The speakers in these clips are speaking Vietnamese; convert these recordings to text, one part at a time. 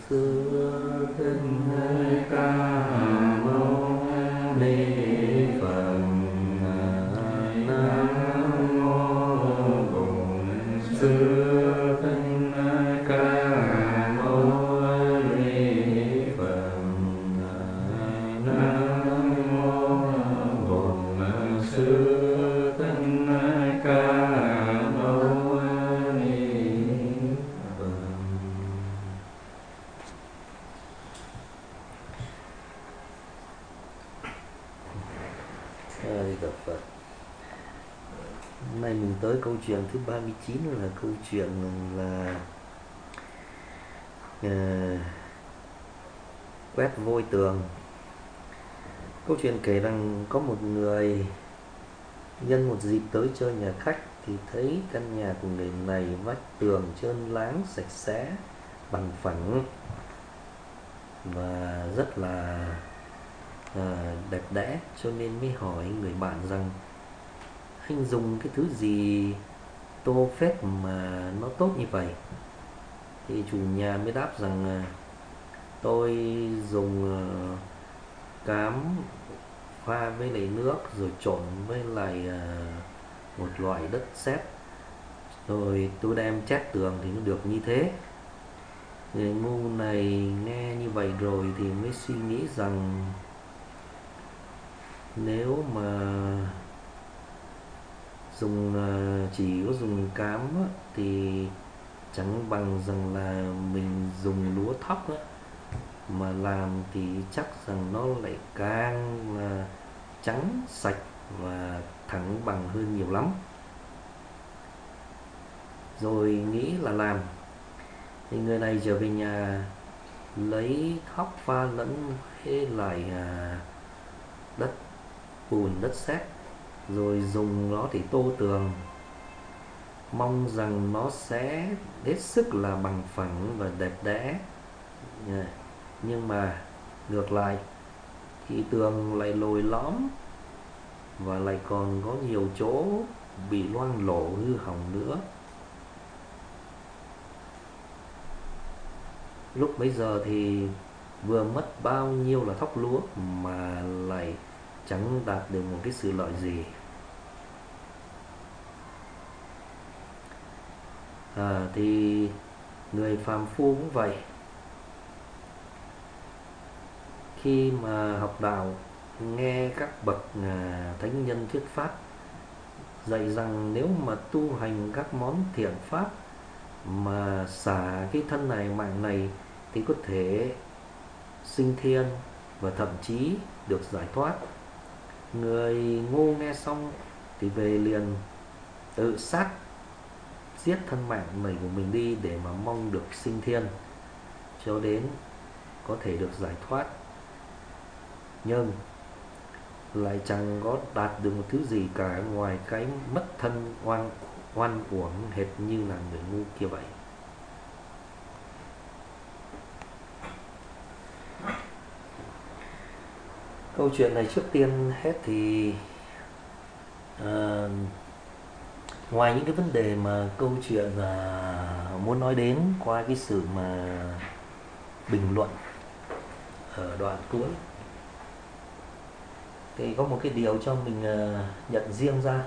Xưa thích ca mâu ni Phật. Nam mô Bổn Sư Thích Ca Mâu Ni Phật. Nam mô Bổn Sư Thích Ca Mâu Ni Phật. Di Đà Phật. Hôm nay mình tới câu chuyện thứ 39 là câu chuyện là quét vôi tường. Câu chuyện kể rằng có một người nhân một dịp tới chơi nhà khách thì thấy căn nhà của người này vách tường trơn láng sạch sẽ, bằng phẳng và rất là đẹp đẽ, cho nên mới hỏi người bạn rằng anh dùng cái thứ gì tô phết mà nó tốt như vậy. Thì chủ nhà mới đáp rằng tôi dùng cám pha với lại nước rồi trộn với lại một loại đất sét, rồi tôi đem chét tường thì nó được như thế. Người ngu này nghe như vậy rồi thì mới suy nghĩ rằng nếu mà chỉ có dùng cám á, thì chẳng bằng rằng là mình dùng lúa thóc á, mà làm thì chắc rằng nó lại càng là trắng sạch và thẳng bằng hơn nhiều lắm. Rồi nghĩ là làm, thì người này trở về nhà lấy thóc pha lẫn với lại đất bùn đất sét, rồi dùng nó để tô tường, mong rằng nó sẽ hết sức là bằng phẳng và đẹp đẽ. Nhưng mà ngược lại thì tường lại lồi lõm và lại còn có nhiều chỗ bị loang lổ hư hỏng nữa. Lúc bấy giờ thì vừa mất bao nhiêu là thóc lúa mà lại chẳng đạt được một cái sự lợi gì. Thì người phàm phu cũng vậy. Khi mà học đạo, nghe các bậc thánh nhân thuyết pháp dạy rằng nếu mà tu hành các món thiện pháp mà xả cái thân này mạng này thì có thể sinh thiên và thậm chí được giải thoát. Người ngu nghe xong thì về liền tự sát giết thân mạng này của mình đi để mà mong được sinh thiên, cho đến có thể được giải thoát, nhưng lại chẳng có đạt được một thứ gì cả ngoài cái mất thân oan uổng hệt như là người ngu kia vậy. Câu chuyện này trước tiên hết thì ngoài những cái vấn đề mà câu chuyện muốn nói đến qua cái sự mà bình luận ở đoạn cuối, thì có một cái điều cho mình nhận riêng ra.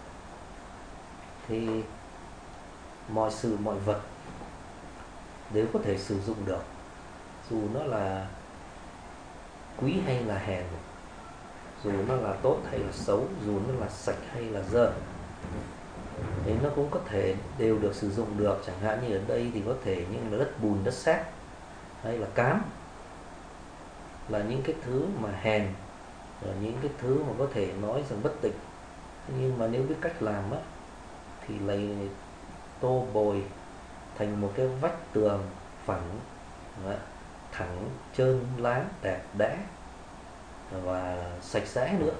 Thì mọi sự mọi vật đều có thể sử dụng được, dù nó là quý hay là hèn, dù nó là tốt hay là xấu, dù nó là sạch hay là dơ, thì nó cũng có thể đều được sử dụng được. Chẳng hạn như ở đây thì có thể những là đất bùn đất sét hay là cám là những cái thứ mà hèn, là những cái thứ mà có thể nói rằng bất tịnh, nhưng mà nếu biết cách làm á thì lại tô bồi thành một cái vách tường phẳng, thẳng, trơn láng, đẹp đẽ và sạch sẽ nữa.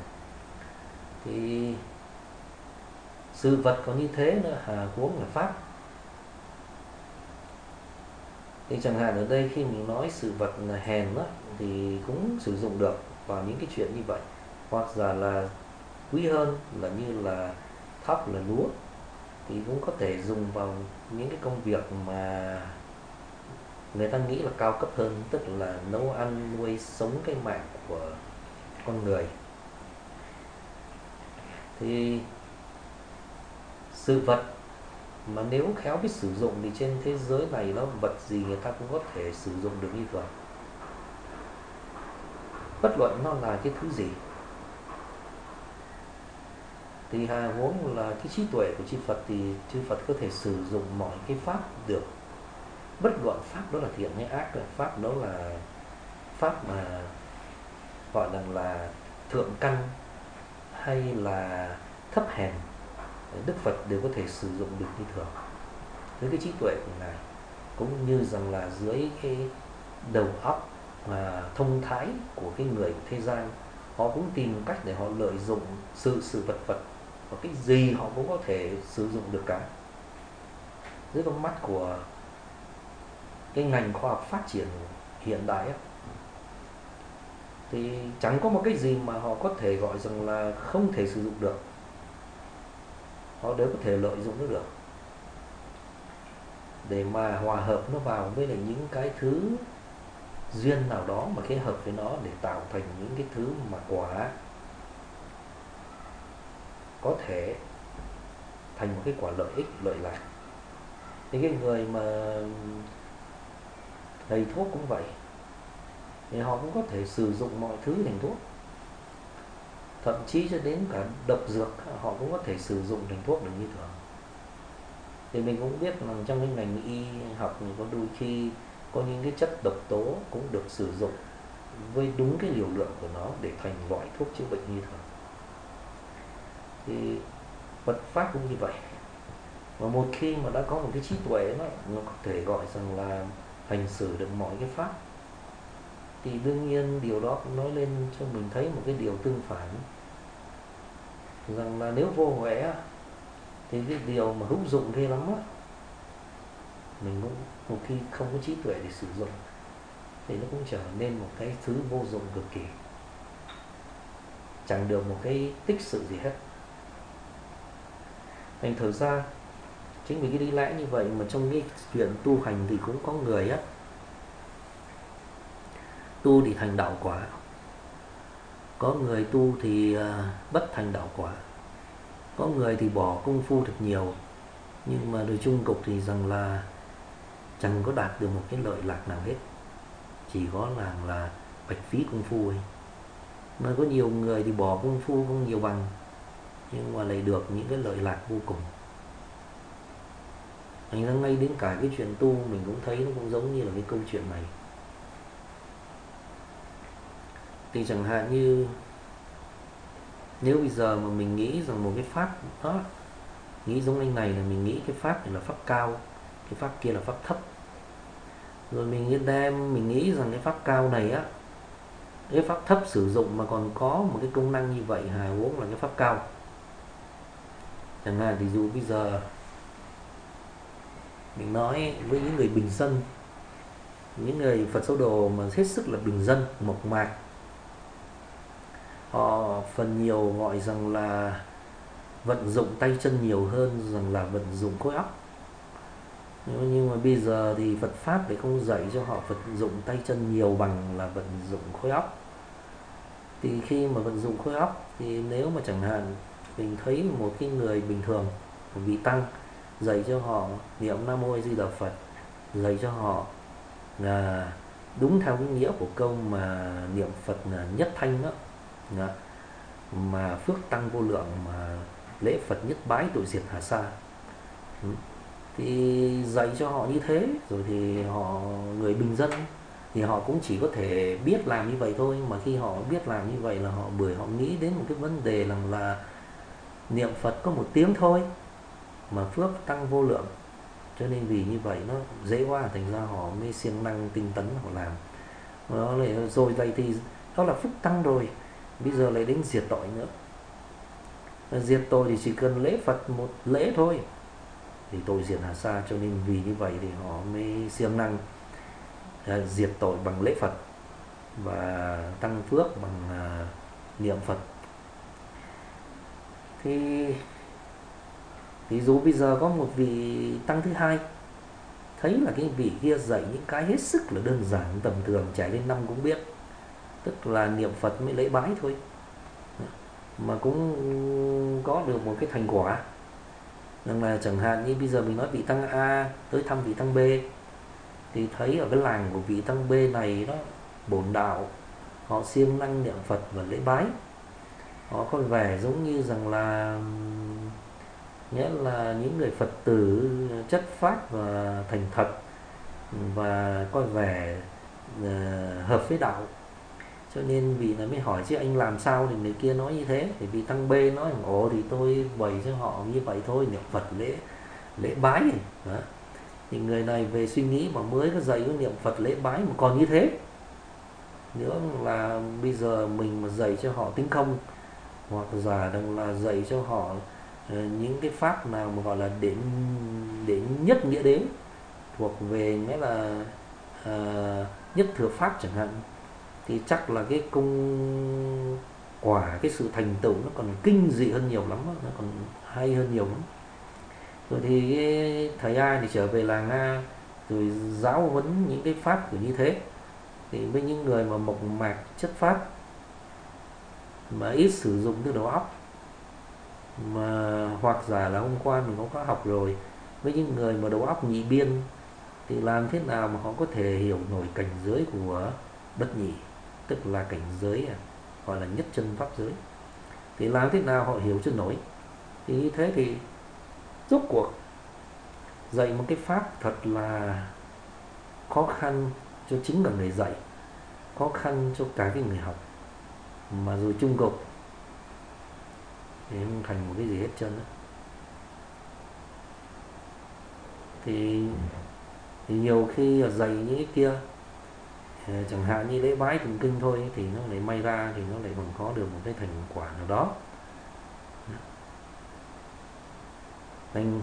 Thì sự vật có như thế nữa, hà huống là pháp. Thì chẳng hạn ở đây khi mình nói sự vật là hèn đó, thì cũng sử dụng được vào những cái chuyện như vậy. Hoặc giả là quý hơn là như là thóc, là lúa, thì cũng có thể dùng vào những cái công việc mà người ta nghĩ là cao cấp hơn, tức là nấu ăn nuôi sống cái mạng của con người. Thì sự vật mà nếu khéo biết sử dụng thì trên thế giới này nó vật gì người ta cũng có thể sử dụng được như thường, bất luận nó là cái thứ gì. Thì hà huống là cái trí tuệ của chư Phật thì chư Phật có thể sử dụng mọi cái pháp được, bất luận pháp đó là thiện hay ác, pháp đó là pháp mà gọi là thượng căn hay là thấp hèn, Đức Phật đều có thể sử dụng được như thường với cái trí tuệ của ngài, cũng như rằng là dưới cái đầu óc thông thái của cái người thế gian, họ cũng tìm cách để họ lợi dụng sự vật vật, và cái gì họ cũng có thể sử dụng được cả. Dưới con mắt của cái ngành khoa học phát triển hiện đại ấy, thì chẳng có một cái gì mà họ có thể gọi rằng là không thể sử dụng được, họ đều có thể lợi dụng nó được để mà hòa hợp nó vào với lại những cái thứ duyên nào đó mà kết hợp với nó để tạo thành những cái thứ mà quả có thể thành một cái quả lợi ích, lợi lạc. Thì cái người mà thầy thuốc cũng vậy, thì họ cũng có thể sử dụng mọi thứ thành thuốc, thậm chí cho đến cả độc dược họ cũng có thể sử dụng thành thuốc được như thường. Thì mình cũng biết là trong cái ngành y học thì có đôi khi có những cái chất độc tố cũng được sử dụng với đúng cái liều lượng của nó để thành loại thuốc chữa bệnh như thường. Thì Phật pháp cũng như vậy. Và một khi mà đã có một cái trí tuệ nó có thể gọi rằng là hành xử được mọi cái pháp, thì đương nhiên điều đó cũng nói lên cho mình thấy một cái điều tương phản, rằng là nếu vô huệ thì cái điều mà hữu dụng ghê lắm á, mình cũng một khi không có trí tuệ để sử dụng thì nó cũng trở nên một cái thứ vô dụng cực kỳ, chẳng được một cái tích sự gì hết. Thành thử ra chính vì cái lý lẽ như vậy mà trong cái chuyện tu hành thì cũng có người á tu thì thành đạo quả, có người tu thì bất thành đạo quả, có người thì bỏ công phu thật nhiều, nhưng mà đời chung cục thì rằng là chẳng có đạt được một cái lợi lạc nào hết, chỉ có là bạch phí công phu ấy. Mà có nhiều người thì bỏ công phu không nhiều bằng, nhưng mà lại được những cái lợi lạc vô cùng. Thành ra ngay đến cả cái chuyện tu mình cũng thấy nó cũng giống như là cái câu chuyện này. Thì chẳng hạn như nếu bây giờ mà mình nghĩ rằng một cái pháp đó, nghĩ giống anh này là mình nghĩ cái pháp này là pháp cao, cái pháp kia là pháp thấp, rồi mình nghĩ rằng cái pháp cao này á, cái pháp thấp sử dụng mà còn có một cái công năng như vậy, hà huống là cái pháp cao. Chẳng hạn ví dụ bây giờ mình nói với những người bình dân, những người Phật giáo đồ mà hết sức là bình dân, mộc mạc, họ phần nhiều gọi rằng là vận dụng tay chân nhiều hơn rằng là vận dụng khối óc. Nhưng mà bây giờ thì Phật Pháp thì không dạy cho họ vận dụng tay chân nhiều bằng là vận dụng khối óc. Thì khi mà vận dụng khối óc thì nếu mà chẳng hạn mình thấy một cái người bình thường, một vị tăng dạy cho họ niệm Nam Mô A Di Đà Phật, dạy cho họ là đúng theo cái nghĩa của câu mà niệm Phật là nhất thanh đó, mà phước tăng vô lượng, mà lễ Phật nhất bái tội diệt hà sa. Thì dạy cho họ như thế rồi thì họ, người bình dân thì họ cũng chỉ có thể biết làm như vậy thôi. Mà khi họ biết làm như vậy là bởi họ nghĩ đến một cái vấn đề là niệm Phật có một tiếng thôi mà phước tăng vô lượng, cho nên vì như vậy nó dễ quá, thành ra họ mới siêng năng tinh tấn họ làm nó lại. Rồi vậy thì đó là phúc tăng rồi, bây giờ lại đến diệt tội nữa. Diệt tội thì chỉ cần lễ Phật một lễ thôi thì tội diệt hà sa, cho nên vì như vậy thì họ mới siêng năng diệt tội bằng lễ Phật và tăng phước bằng niệm Phật. Thì ví dụ bây giờ có một vị tăng thứ hai, thấy là cái vị kia dạy những cái hết sức là đơn giản tầm thường, trẻ lên năm cũng biết, tức là niệm Phật mới lễ bái thôi, mà cũng có được một cái thành quả. Rằng là chẳng hạn như bây giờ mình nói vị tăng A tới thăm vị tăng B, thì thấy ở cái làng của vị tăng B này đó, bổn đạo họ siêng năng niệm Phật và lễ bái, họ có vẻ giống như rằng là nghĩa là những người Phật tử chất phác và thành thật, và có vẻ hợp với đạo. Cho nên vị này mới hỏi chứ anh làm sao thì người kia nói như thế, thì vị tăng B nói ồ thì tôi bày cho họ như vậy thôi, niệm Phật lễ bái này. Đó. Thì người này về suy nghĩ mà mới có dạy cái niệm Phật lễ bái mà còn như thế nữa, là bây giờ mình mà dạy cho họ tính không, hoặc giả rằng là dạy cho họ những cái pháp nào mà gọi là đến nhất nghĩa đế, thuộc về nghĩa là nhất thừa pháp chẳng hạn, thì chắc là cái cung quả, cái sự thành tựu nó còn kinh dị hơn nhiều lắm, nó còn hay hơn nhiều lắm. Rồi thì thầy A thì trở về làng A, rồi giáo huấn những cái pháp kiểu như thế, thì với những người mà mộc mạc chất phát, mà ít sử dụng từ đầu óc, mà hoặc giả là hôm qua mình cũng có học rồi, với những người mà đầu óc nhị biên, thì làm thế nào mà họ có thể hiểu nổi cảnh giới của bất nhị, tức là cảnh giới gọi là nhất chân pháp giới, thì làm thế nào họ hiểu cho nổi. Thì như thế thì rốt cuộc dạy một cái pháp thật là khó khăn cho chính cả người dạy, khó khăn cho cả cái người học, mà rồi chung cục thì không thành một cái gì hết trơn đó. Thì nhiều khi dạy những cái kia, chẳng hạn như lễ bái tụng kinh thôi, thì nó lại may ra thì nó lại còn có được một cái thành quả nào đó. Nên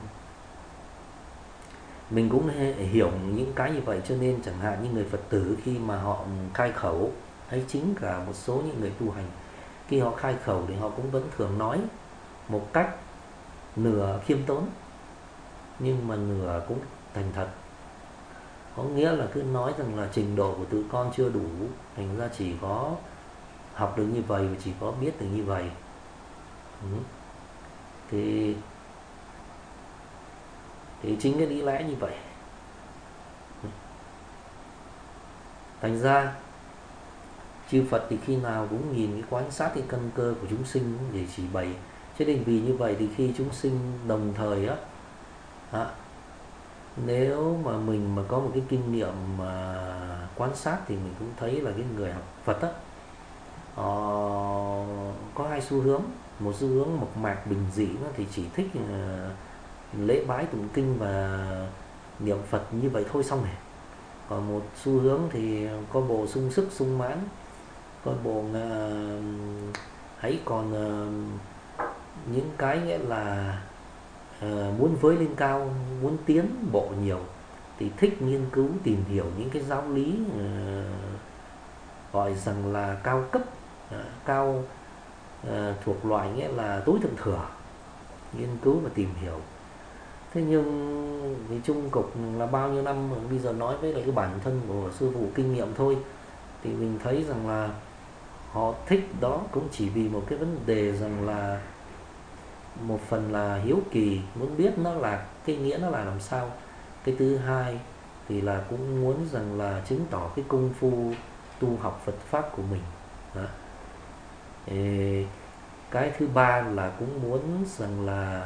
mình cũng hiểu những cái như vậy, cho nên chẳng hạn như người Phật tử khi mà họ khai khẩu, hay chính cả một số những người tu hành, khi họ khai khẩu thì họ cũng vẫn thường nói một cách nửa khiêm tốn, nhưng mà nửa cũng thành thật. Có nghĩa là cứ nói rằng là trình độ của tụi con chưa đủ, thành ra chỉ có học được như vậy và chỉ có biết được như vậy. Thì chính cái lý lẽ như vậy. Thành ra chư Phật thì khi nào cũng nhìn cái quan sát cái căn cơ của chúng sinh để chỉ bày. Cho nên vì như vậy thì khi chúng sinh đồng thời nếu mà mình mà có một cái kinh nghiệm mà quan sát, thì mình cũng thấy là cái người học Phật có hai xu hướng. Một xu hướng mộc mạc bình dị thì chỉ thích lễ bái tụng kinh và niệm Phật như vậy thôi xong này. Còn một xu hướng thì có bộ sung sức sung mãn, có bộ hãy còn những cái nghĩa là muốn với lên cao, muốn tiến bộ nhiều, thì thích nghiên cứu tìm hiểu những cái giáo lý gọi rằng là cao cấp, cao thuộc loại nghĩa là tối thượng thừa, nghiên cứu và tìm hiểu. Thế nhưng thì chung cục là bao nhiêu năm bây giờ nói với lại cái bản thân của sư phụ kinh nghiệm thôi, thì mình thấy rằng là họ thích đó cũng chỉ vì một cái vấn đề rằng là một phần là hiếu kỳ, muốn biết nó là cái nghĩa nó là làm sao. Cái thứ hai thì là cũng muốn rằng là chứng tỏ cái công phu tu học Phật pháp của mình đó. Cái thứ ba là cũng muốn rằng là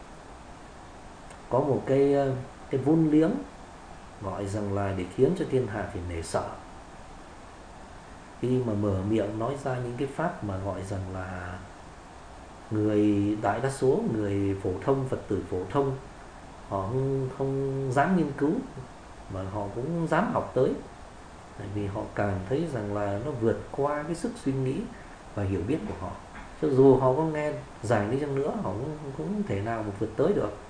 có một cái vốn liếng, gọi rằng là để khiến cho thiên hạ phải nể sợ. Khi mà mở miệng nói ra những cái pháp mà gọi rằng là người đại đa số người phổ thông, Phật tử phổ thông, họ không dám nghiên cứu, mà họ cũng dám học tới, tại vì họ cảm thấy rằng là nó vượt qua cái sức suy nghĩ và hiểu biết của họ. Cho dù họ có nghe giảng đi chăng nữa, họ cũng không thể nào mà vượt tới được.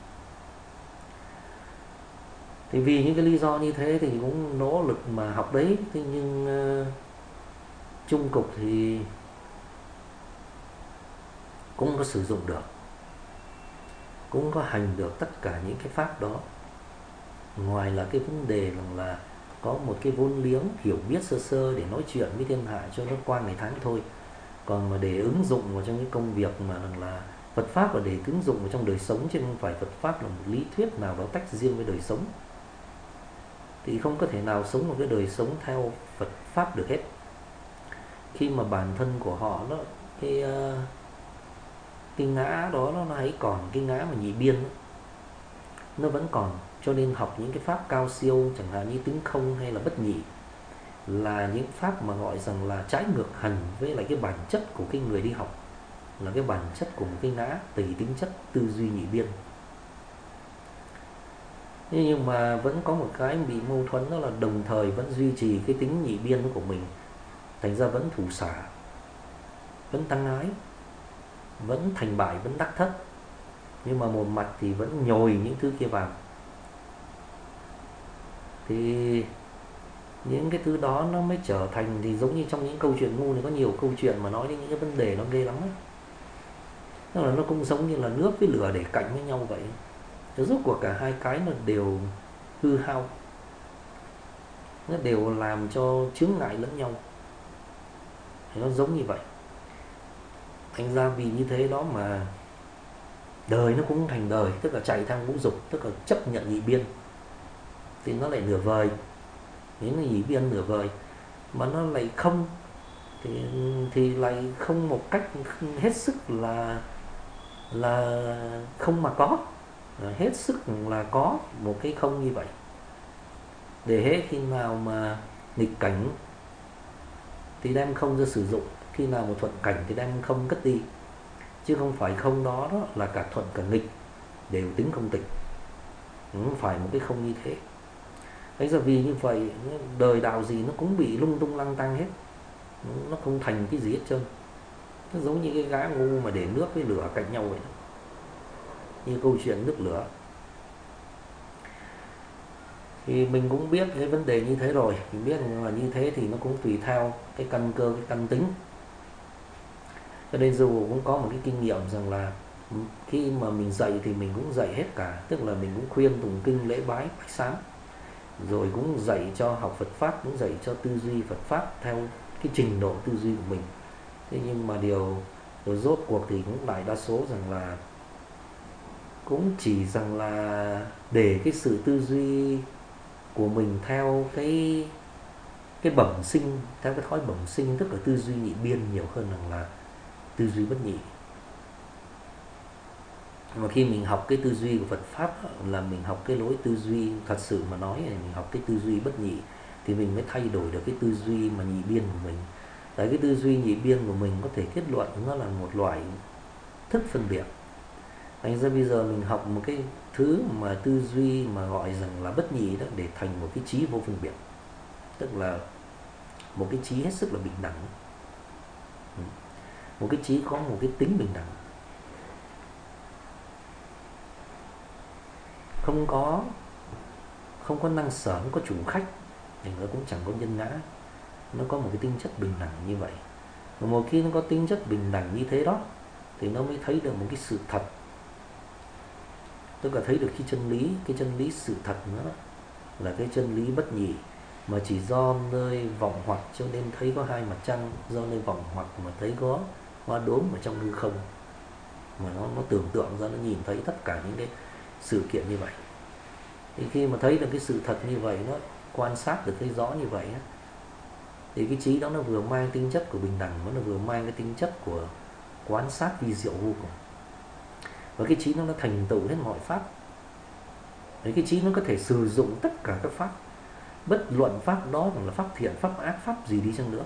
Thì vì những cái lý do như thế thì cũng nỗ lực mà học đấy. Thế nhưng chung cục thì cũng có sử dụng được, cũng có hành được tất cả những cái pháp đó. ngoài là cái vấn đề rằng là có một cái vốn liếng hiểu biết sơ sơ để nói chuyện với thiên hạ cho nó qua ngày tháng thôi. Còn mà để ứng dụng vào trong cái công việc mà rằng là Phật pháp là để ứng dụng vào trong đời sống, chứ không phải Phật pháp là một lý thuyết nào đó tách riêng với đời sống, thì không có thể nào sống một cái đời sống theo Phật pháp được hết. Khi mà bản thân của họ nó cái ngã đó nó hãy còn, cái ngã mà nhị biên đó, nó vẫn còn, cho nên học những cái pháp cao siêu chẳng hạn như tính không hay là bất nhị là những pháp mà gọi rằng là trái ngược hẳn với lại cái bản chất của cái người đi học, là cái bản chất của một cái ngã tùy tính chất tư duy nhị biên. Nhưng mà vẫn có một cái bị mâu thuẫn, đó là đồng thời vẫn duy trì cái tính nhị biên của mình, thành ra vẫn thủ xả, vẫn tăng ái, vẫn thành bại, vẫn đắc thất, nhưng mà một mặt thì vẫn nhồi những thứ kia vào. Thì những cái thứ đó nó mới trở thành, thì giống như trong những câu chuyện ngu này có nhiều câu chuyện mà nói đến những cái vấn đề nó ghê lắm ấy. Tức là nó cũng giống như là nước với lửa để cạnh với nhau vậy. Thế rốt cuộc cả hai cái nó đều hư hao, nó đều làm cho chướng ngại lẫn nhau, thì nó giống như vậy. Thành ra vì như thế đó mà đời nó cũng thành đời, tức là chạy theo ngũ dục, tức là chấp nhận nhị biên, thì nó lại nửa vời. Những nhị biên nửa vời mà nó lại không, thì lại không một cách hết sức là không mà có, hết sức là có một cái không như vậy. Để hết khi nào mà nghịch cảnh thì đem không ra sử dụng, khi nào mà thuận cảnh thì đem không cất đi, chứ không phải không đó là cả thuận cả nghịch đều tính không tịch, không phải một cái không như thế. Thế giờ vì như vậy đời đạo gì nó cũng bị lung tung lăng tăng hết, nó không thành cái gì hết trơn. Nó giống như cái gã ngu mà để nước với lửa cạnh nhau vậy, như câu chuyện nước lửa. Thì mình cũng biết cái vấn đề như thế rồi, mình biết là như thế thì nó cũng tùy theo cái căn cơ, cái căn tính. Cho nên dù cũng có một cái kinh nghiệm rằng là khi mà mình dạy thì mình cũng dạy hết cả, tức là mình cũng khuyên tụng kinh lễ bái bạch sám, rồi cũng dạy cho học Phật pháp, cũng dạy cho tư duy Phật pháp theo cái trình độ tư duy của mình. Thế nhưng mà điều rồi rốt cuộc thì cũng đại đa số rằng là cũng chỉ rằng là để cái sự tư duy của mình theo cái bẩm sinh, theo cái thói bẩm sinh, tức là tư duy nhị biên nhiều hơn là tư duy bất nhị. Mà khi mình học cái tư duy của Phật pháp là mình học cái lối tư duy thật sự mà nói, mình học cái tư duy bất nhị thì mình mới thay đổi được cái tư duy mà nhị biên của mình. Tại cái tư duy nhị biên của mình có thể kết luận nó là một loại thức phân biệt. Thành ra bây giờ mình học một cái thứ mà tư duy mà gọi rằng là bất nhị đó, để thành một cái trí vô phân biệt, tức là một cái trí hết sức là bình đẳng, một cái trí có một cái tính bình đẳng, không có năng sở, không có chủ khách, thì nó cũng chẳng có nhân ngã, nó có một cái tính chất bình đẳng như vậy. Và một khi nó có tính chất bình đẳng như thế đó thì nó mới thấy được một cái sự thật, tức là thấy được cái chân lý sự thật nữa là cái chân lý bất nhị, mà chỉ do nơi vọng hoặc cho nên thấy có hai mặt trăng, do nơi vọng hoặc mà thấy có hoa đốm ở trong hư không, mà nó tưởng tượng ra, nó nhìn thấy tất cả những cái sự kiện như vậy. Thì khi mà thấy được cái sự thật như vậy, nó quan sát được thấy rõ như vậy thì cái trí đó nó vừa mang tính chất của bình đẳng, nó vừa mang cái tính chất của quan sát vi diệu vô cùng. Và cái trí nó thành tựu hết mọi pháp. Đấy, cái trí nó có thể sử dụng tất cả các pháp, bất luận pháp đó là pháp thiện, pháp ác, pháp gì đi chăng nữa.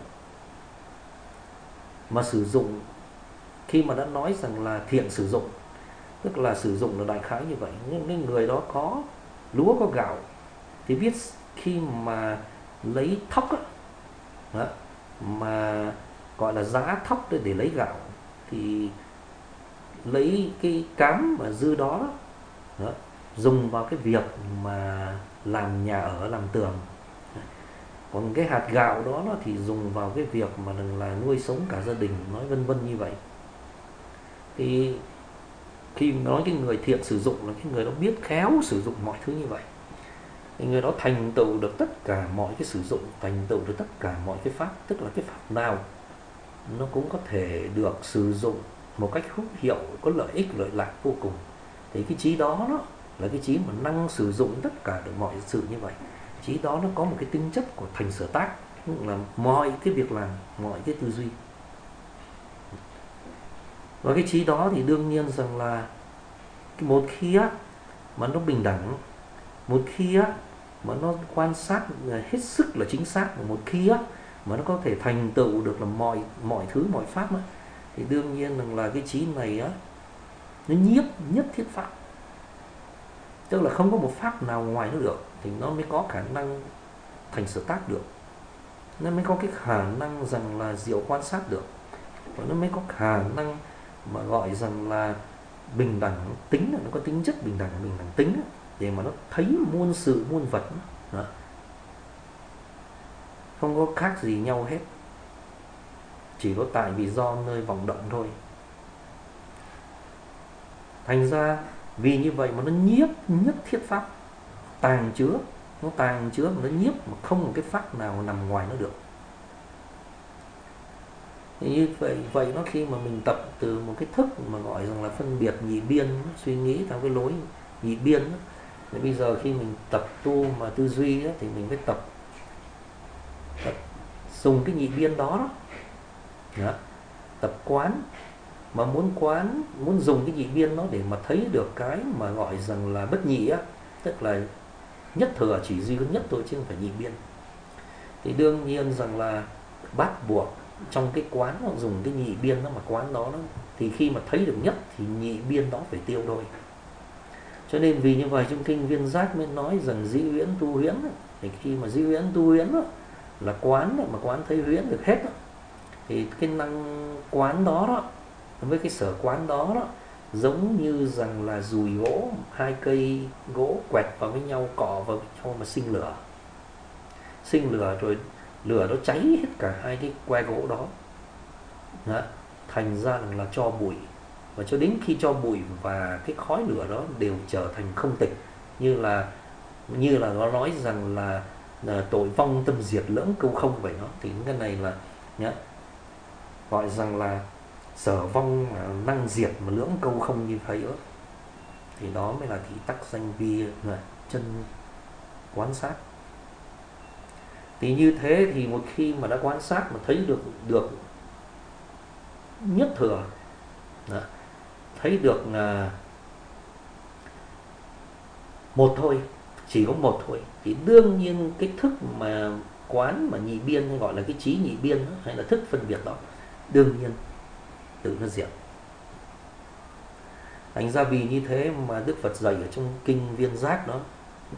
Mà sử dụng, khi mà đã nói rằng là thiện sử dụng, tức là sử dụng là đại khái như vậy. Nhưng cái người đó có lúa có gạo thì biết khi mà lấy thóc đó, mà gọi là giá thóc để lấy gạo, thì lấy cái cám mà dư đó, dùng vào cái việc mà làm nhà ở, làm tường. Còn cái hạt gạo đó thì dùng vào cái việc mà là nuôi sống cả gia đình, nói vân vân như vậy. Thì khi nói cái người thiện sử dụng là cái người đó biết khéo sử dụng mọi thứ như vậy. thì người đó thành tựu được tất cả mọi cái sử dụng, thành tựu được tất cả mọi cái pháp, tức là cái pháp nào nó cũng có thể được sử dụng một cách hữu hiệu, có lợi ích lợi lạc vô cùng. Thì cái trí đó đó là cái trí mà năng sử dụng tất cả được mọi sự như vậy. Trí đó nó có một cái tính chất của thành sở tác, là mọi cái việc làm, mọi cái tư duy. Và cái trí đó thì đương nhiên rằng là một khi á mà nó bình đẳng, một khi á mà nó quan sát hết sức là chính xác, và một khi á mà nó có thể thành tựu được là mọi thứ, mọi pháp á, thì đương nhiên rằng là cái trí này á nó nhiếp nhất thiết pháp, tức là không có một pháp nào ngoài nó được, thì nó mới có khả năng thành sở tác được, nó mới có cái khả năng rằng là diệu quan sát được, và nó mới có khả năng mà gọi rằng là bình đẳng tính, là nó có tính chất bình đẳng tính để mà nó thấy muôn sự muôn vật đó. Không có khác gì nhau hết, chỉ có tại vì do nơi vọng động thôi. Thành ra vì như vậy mà nó nhiếp nhất thiết pháp, tàng chứa, nó nhiếp mà không một cái pháp nào nằm ngoài nó được. Thì như vậy nó khi mà mình tập từ một cái thức mà gọi rằng là phân biệt nhị biên, suy nghĩ theo cái lối nhị biên đó. Thì bây giờ khi mình tập tu mà tư duy đó, thì mình phải tập dùng cái nhị biên đó, tập quán. Mà muốn dùng cái nhị biên nó để mà thấy được cái mà gọi rằng là bất nhị á, tức là nhất thừa chỉ duy có nhất thôi chứ không phải nhị biên, thì đương nhiên rằng là bắt buộc trong cái quán họ dùng cái nhị biên đó mà quán đó, thì khi mà thấy được nhất thì nhị biên đó phải tiêu thôi. Cho nên vì như vậy trong kinh Viên Giác mới nói rằng dĩ huyễn tu huyễn, thì khi mà dĩ huyễn tu huyễn đó, là quán đó, mà quán thấy huyễn được hết đó, thì cái năng quán đó với cái sở quán đó giống như rằng là dùi gỗ, hai cây gỗ quẹt vào với nhau, cọ vào với nhau mà sinh lửa rồi lửa nó cháy hết cả hai cái que gỗ đó. Thành ra là cho bụi, và cho đến khi cho bụi và cái khói lửa đó đều trở thành không tịch, như là nó nói rằng là tội vong tâm diệt lưỡng câu không vậy đó. Thì cái này là gọi rằng là sở vong mà năng diệt mà lưỡng câu không như vậy đó, thì đó mới là thị tắc danh vi chân quan sát. Thì như thế thì một khi mà đã quan sát mà thấy được nhất thừa, thấy được một thôi, chỉ có một thôi, thì đương nhiên cái thức mà quán mà nhị biên, hay gọi là cái trí nhị biên đó, hay là thức phân biệt đó, đương nhiên tự nó diệt. Thành ra vì như thế mà Đức Phật dạy ở trong kinh Viên Giác đó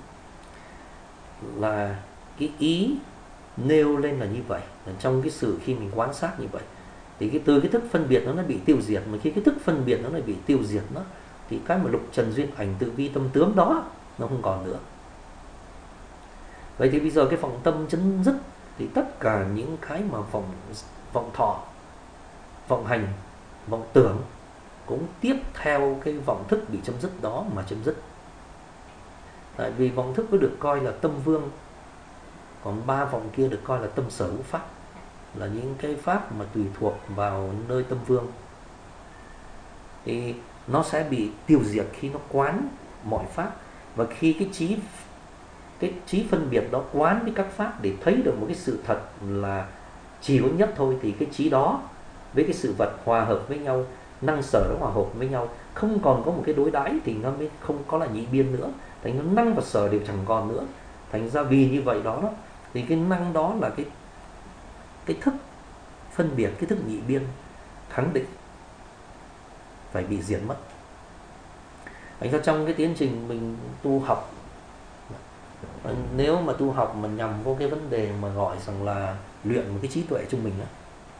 là cái ý nêu lên là như vậy, là trong cái sự khi mình quan sát như vậy thì từ cái thức phân biệt nó bị tiêu diệt. Mà khi cái thức phân biệt nó bị tiêu diệt nó, thì cái mà lục trần duyên ảnh tự vi tâm tướng đó nó không còn nữa. Vậy thì bây giờ cái vọng tâm chấm dứt, thì tất cả những cái mà vọng thọ, vọng hành, vọng tưởng cũng tiếp theo cái vọng thức bị chấm dứt đó mà chấm dứt. Tại vì vọng thức có được coi là tâm vương, còn ba vọng kia được coi là tâm sở hữu pháp, là những cái pháp mà tùy thuộc vào nơi tâm vương, thì nó sẽ bị tiêu diệt khi nó quán mọi pháp. Và khi cái trí phân biệt đó quán với các pháp để thấy được một cái sự thật là chỉ có nhất thôi, thì cái trí đó với cái sự vật hòa hợp với nhau, năng sở nó hòa hợp với nhau, không còn có một cái đối đãi, thì nó mới không có là nhị biên nữa. Thành nó năng và sở đều chẳng còn nữa. Thành ra vì như vậy đó thì cái năng đó là cái thức phân biệt, cái thức nhị biên khẳng định phải bị diệt mất. Thành ra trong cái tiến trình mình tu học, nếu mà tu học mà nhằm vô cái vấn đề mà gọi rằng là luyện một cái trí tuệ trong mình á,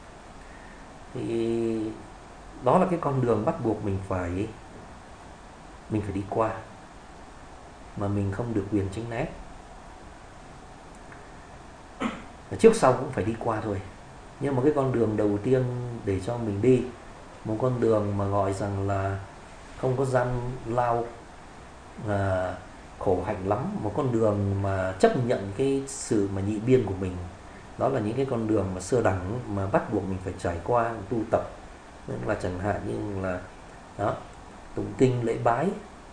thì đó là cái con đường bắt buộc mình phải đi qua, mà mình không được quyền tránh né. Trước sau cũng phải đi qua thôi. Nhưng mà cái con đường đầu tiên để cho mình đi, một con đường mà gọi rằng là không có gian lao, khổ hạnh lắm, một con đường mà chấp nhận cái sự mà nhị biên của mình. Đó là những cái con đường mà sơ đẳng mà bắt buộc mình phải trải qua tu tập. Nên là chẳng hạn như là đó, tụng kinh lễ bái,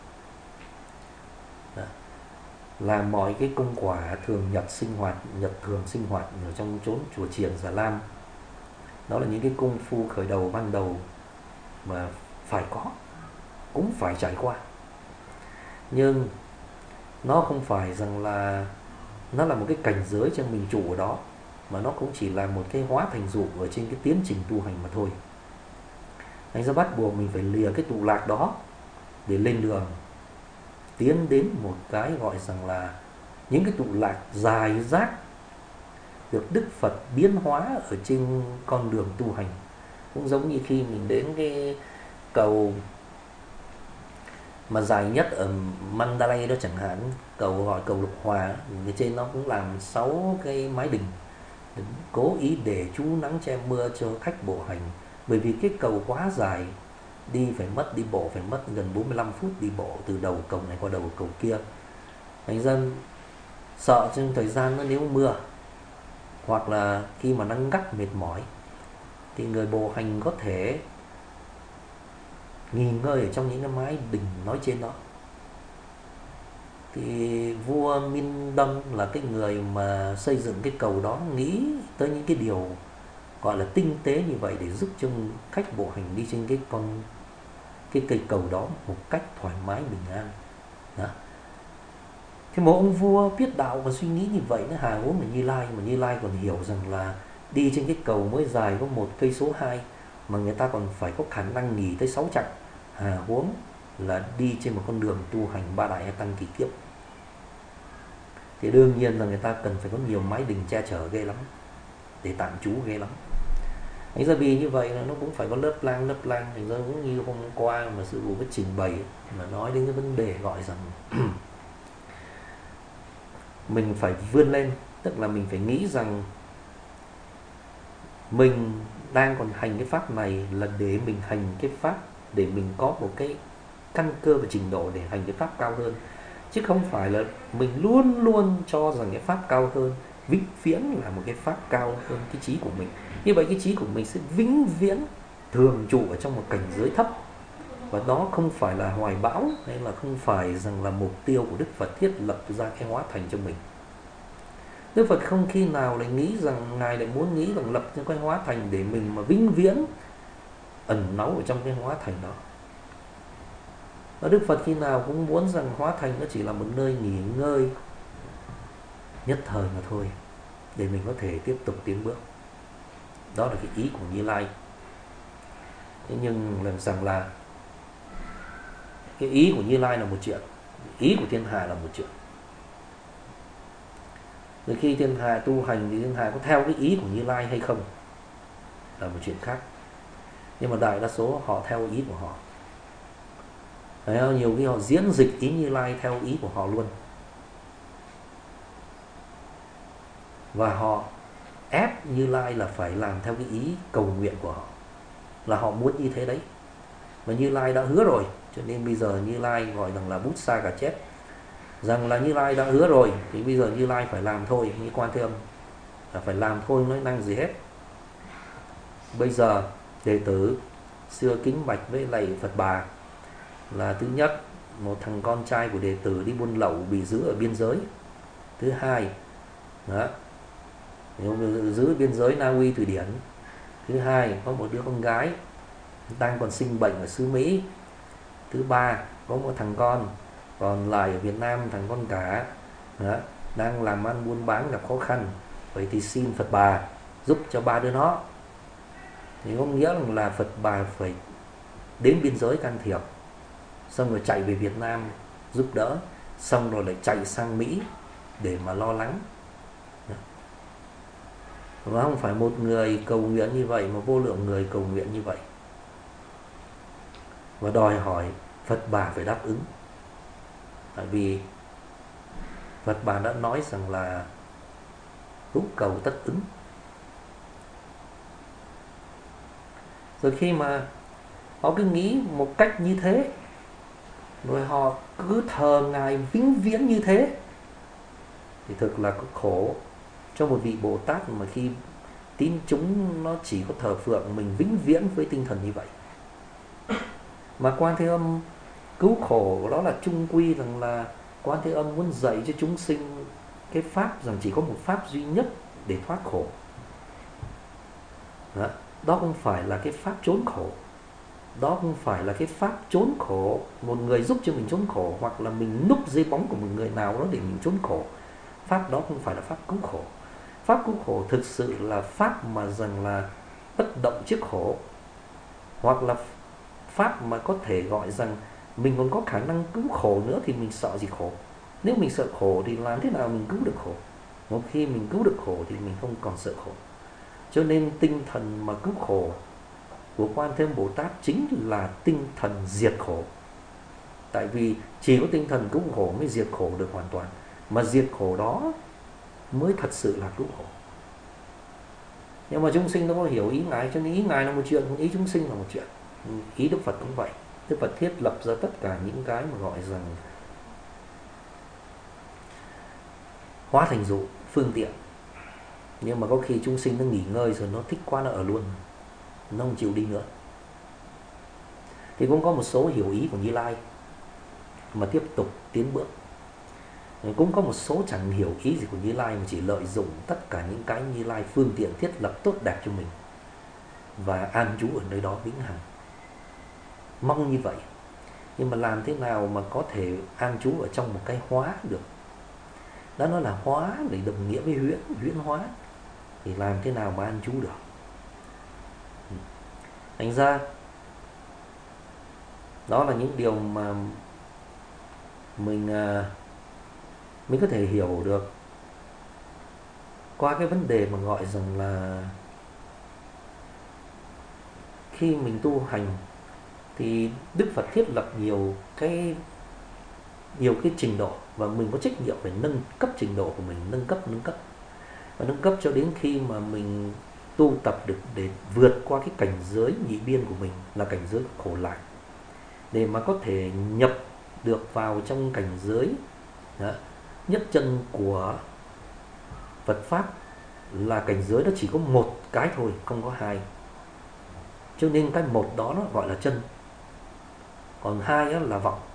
đó, làm mọi cái công quả thường nhật thường sinh hoạt ở trong chốn chùa chiền Già Lam. Đó là những cái công phu khởi đầu ban đầu mà phải có, cũng phải trải qua. Nhưng nó không phải rằng là nó là một cái cảnh giới cho mình trụ ở đó, mà nó cũng chỉ là một cái hóa thành dụ ở trên cái tiến trình tu hành mà thôi. Thành ra bắt buộc mình phải lìa cái tụ lạc đó để lên đường tiến đến một cái gọi rằng là những cái tụ lạc dài rác được Đức Phật biến hóa ở trên con đường tu hành. Cũng giống như khi mình đến cái cầu mà dài nhất ở Mandalay đó chẳng hạn, cầu gọi cầu Lục Hòa, ở trên nó cũng làm 6 cái mái đình cố ý để trú nắng che mưa cho khách bộ hành. Bởi vì cái cầu quá dài, đi bộ phải mất gần 45 phút đi bộ từ đầu cầu này qua đầu cầu kia. Thành ra sợ trong thời gian nó nếu mưa hoặc là khi mà nắng gắt mệt mỏi thì người bộ hành có thể nghỉ ngơi ở trong những cái mái đình nói trên đó. Thì vua Minh Đâm là cái người mà xây dựng cái cầu đó nghĩ tới những cái điều gọi là tinh tế như vậy để giúp cho khách bộ hành đi trên cái cây cầu đó một cách thoải mái bình an. Đó. Thì một ông vua biết đạo và suy nghĩ như vậy nó hà huống là Như Lai, mà Như Lai còn hiểu rằng là đi trên cái cầu mới dài có 1 cây số 2 mà người ta còn phải có khả năng nghỉ tới 6 chặng, hà huống là đi trên một con đường tu hành 3 đại tăng kỳ kiếp. Thì đương nhiên là người ta cần phải có nhiều mái đình che chở ghê lắm, để tạm trú ghê lắm. Thành ra vì như vậy là nó cũng phải có lớp lang. Thành ra cũng như hôm qua mà sư phụ có trình bày mà nói đến cái vấn đề gọi rằng mình phải vươn lên, tức là mình phải nghĩ rằng mình đang còn hành cái pháp này là để mình hành cái pháp để mình có một cái căn cơ và trình độ để hành cái pháp cao hơn, chứ không phải là mình luôn luôn cho rằng cái pháp cao hơn vĩnh viễn là một cái pháp cao hơn cái trí của mình. Như vậy cái trí của mình sẽ vĩnh viễn thường trụ ở trong một cảnh giới thấp, và đó không phải là hoài bão, hay là không phải rằng là mục tiêu của Đức Phật thiết lập ra cái hóa thành cho mình. Đức Phật không khi nào lại nghĩ rằng Ngài lại muốn nghĩ rằng lập ra cái hóa thành để mình mà vĩnh viễn ẩn náu ở trong cái hóa thành đó. Và Đức Phật khi nào cũng muốn rằng hóa thành nó chỉ là một nơi nghỉ ngơi nhất thời mà thôi, để mình có thể tiếp tục tiến bước. Đó là cái ý của Như Lai. Thế nhưng lần rằng là cái ý của Như Lai là một chuyện, ý của thiên hạ là một chuyện. Rồi khi thiên hạ tu hành thì thiên hạ có theo cái ý của Như Lai hay không là một chuyện khác. Nhưng mà đại đa số họ theo ý của họ. Đấy, nhiều khi họ diễn dịch ý Như Lai theo ý của họ luôn. Và họ ép Như Lai là phải làm theo cái ý cầu nguyện của họ, là họ muốn như thế đấy. Mà Như Lai đã hứa rồi, cho nên bây giờ Như Lai gọi rằng là bút sa cả chép, rằng là Như Lai đã hứa rồi thì bây giờ Như Lai phải làm thôi. Như Quan Thế Âm là phải làm thôi, không nói năng gì hết. Bây giờ đệ tử xưa kính bạch với lạy Phật Bà là thứ nhất, một thằng con trai của đệ tử đi buôn lậu bị giữ ở biên giới. Thứ hai, đó, giữ biên giới Na Uy Thụy Điển. Thứ hai, có một đứa con gái đang còn sinh bệnh ở xứ Mỹ. Thứ ba, có một thằng con còn lại ở Việt Nam, thằng con cả đó, đang làm ăn buôn bán gặp khó khăn. Vậy thì xin Phật Bà giúp cho ba đứa nó. Thì có nghĩa là Phật Bà phải đến biên giới can thiệp, xong rồi chạy về Việt Nam giúp đỡ, xong rồi lại chạy sang Mỹ để mà lo lắng. Và không phải một người cầu nguyện như vậy, mà vô lượng người cầu nguyện như vậy, và đòi hỏi Phật Bà phải đáp ứng. Tại vì Phật Bà đã nói rằng là hữu cầu tất ứng. Rồi khi mà họ cứ nghĩ một cách như thế rồi họ cứ thờ ngài vĩnh viễn như thế, thì thực là có khổ cho một vị Bồ Tát mà khi tín chúng nó chỉ có thờ phượng mình vĩnh viễn với tinh thần như vậy. Mà Quan Thế Âm cứu khổ đó là chung quy rằng là Quan Thế Âm muốn dạy cho chúng sinh cái pháp rằng chỉ có một pháp duy nhất để thoát khổ. Đó không phải là cái pháp trốn khổ, đó không phải là cái pháp trốn khổ, một người giúp cho mình trốn khổ, hoặc là mình núp dưới bóng của một người nào đó để mình trốn khổ. Pháp đó không phải là pháp cứu khổ. Pháp cứu khổ thực sự là pháp mà rằng là bất động trước khổ, hoặc là pháp mà có thể gọi rằng mình còn có khả năng cứu khổ nữa thì mình sợ gì khổ. Nếu mình sợ khổ thì làm thế nào mình cứu được khổ? Một khi mình cứu được khổ thì mình không còn sợ khổ. Cho nên tinh thần mà cứu khổ của Quan Thế Âm Bồ Tát chính là tinh thần diệt khổ. Tại vì chỉ có tinh thần cứu khổ mới diệt khổ được hoàn toàn, mà diệt khổ đó mới thật sự là cứu khổ. Nhưng mà chúng sinh đâu có hiểu ý ngài, cho nên ý ngài là một chuyện, ý chúng sinh là một chuyện. Ý Đức Phật cũng vậy. Đức Phật thiết lập ra tất cả những cái mà gọi rằng hóa thành dụ, phương tiện. Nhưng mà có khi chúng sinh nó nghỉ ngơi rồi nó thích quá nó ở luôn, nó không chịu đi nữa. Thì cũng có một số hiểu ý của Như Lai mà tiếp tục tiến bước. Cũng có một số chẳng hiểu ý gì của Như Lai mà chỉ lợi dụng tất cả những cái Như Lai phương tiện thiết lập tốt đẹp cho mình và an trú ở nơi đó vĩnh hằng. Mong như vậy. Nhưng mà làm thế nào mà có thể an trú ở trong một cái hóa được? Đó nó là hóa để đồng nghĩa với huyễn hóa. Thì làm thế nào mà an trú được? Thành ra đó là những điều mà mình có thể hiểu được qua cái vấn đề mà gọi rằng là khi mình tu hành thì Đức Phật thiết lập nhiều cái trình độ, và mình có trách nhiệm phải nâng cấp trình độ của mình, nâng cấp cho đến khi mà mình tu tập được để vượt qua cái cảnh giới nhị biên của mình, là cảnh giới khổ lạc, để mà có thể nhập được vào trong cảnh giới nhất chân của Phật Pháp, là cảnh giới đó chỉ có một cái thôi, không có hai. Cho nên cái một đó nó gọi là chân, còn hai đó là vọng.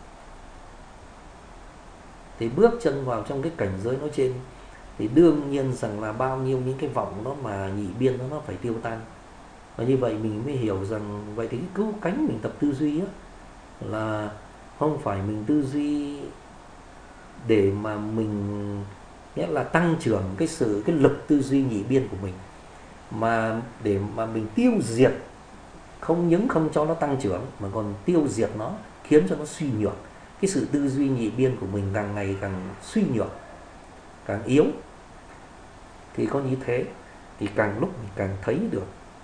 Thì bước chân vào trong cái cảnh giới nói trên thì đương nhiên rằng là bao nhiêu những cái vọng đó mà nhị biên đó nó phải tiêu tan. Và như vậy mình mới hiểu rằng vậy thì cái cứu cánh mình tập tư duy á, là không phải mình tư duy để mà mình nghĩa là tăng trưởng cái lực tư duy nhị biên của mình, mà để mà mình tiêu diệt, không những không cho nó tăng trưởng mà còn tiêu diệt nó, khiến cho nó suy nhược. Cái sự tư duy nhị biên của mình càng ngày càng suy nhược, càng yếu. Thì có như thế thì càng lúc mình càng thấy được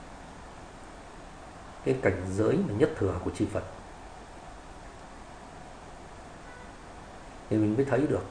cái cảnh giới mà nhất thừa của chư Phật, thì mình mới thấy được.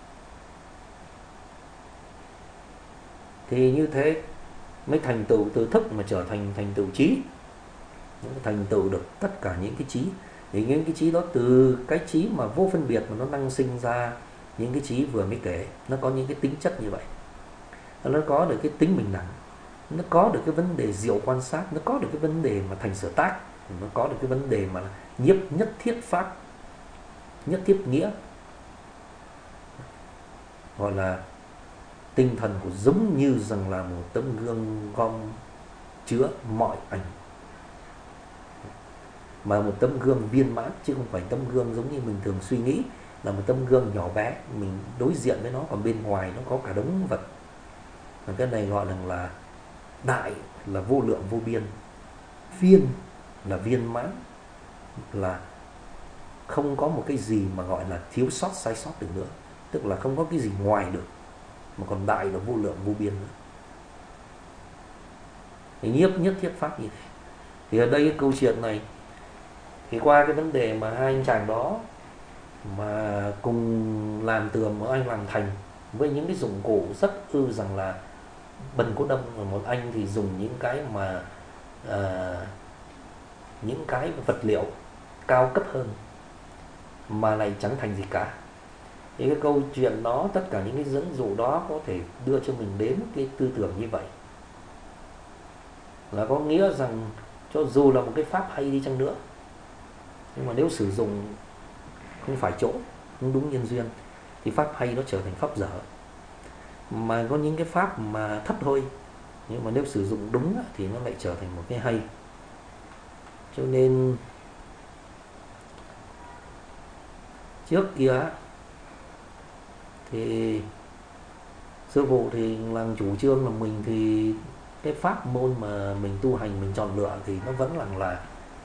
Thì như thế mới thành tựu từ thức mà trở thành tựu trí, thành tựu được tất cả những cái trí. Thì những cái trí đó, từ cái trí mà vô phân biệt mà nó năng sinh ra những cái trí vừa mới kể, nó có những cái tính chất như vậy. Nó có được cái tính bình đẳng, nó có được cái vấn đề diệu quan sát, nó có được cái vấn đề mà thành sở tác, nó có được cái vấn đề mà nhiếp nhất thiết pháp, nhất thiết nghĩa, gọi là tinh thần của giống như rằng là một tấm gương gom chứa mọi ảnh, mà một tấm gương viên mãn, chứ không phải tấm gương giống như mình thường suy nghĩ là một tấm gương nhỏ bé, mình đối diện với nó, còn bên ngoài nó có cả đống vật. Và cái này gọi là đại là vô lượng vô biên, viên là viên mãn, là không có một cái gì mà gọi là thiếu sót sai sót được nữa, tức là không có cái gì ngoài được, mà còn đại là vô lượng vô biên nữa. Thì nhiếp nhất thiết pháp như thế. Thì ở đây cái câu chuyện này thì qua cái vấn đề mà hai anh chàng đó mà cùng làm tường, một anh làm thành với những cái dụng cụ rất rằng là bần cố đâm, và một anh thì dùng những cái mà những cái vật liệu cao cấp hơn. mà lại chẳng thành gì cả. Thì cái câu chuyện đó, tất cả những cái dẫn dụ đó có thể đưa cho mình đến cái tư tưởng như vậy, là có nghĩa rằng cho dù là một cái pháp hay đi chăng nữa, nhưng mà nếu sử dụng không phải chỗ, không đúng nhân duyên, thì pháp hay nó trở thành pháp dở. Mà có những cái pháp mà thấp thôi, nhưng mà nếu sử dụng đúng thì nó lại trở thành một cái hay. Cho nên trước kia thì sư phụ thì là chủ trương là mình thì cái pháp môn mà mình tu hành, mình chọn lựa thì nó vẫn là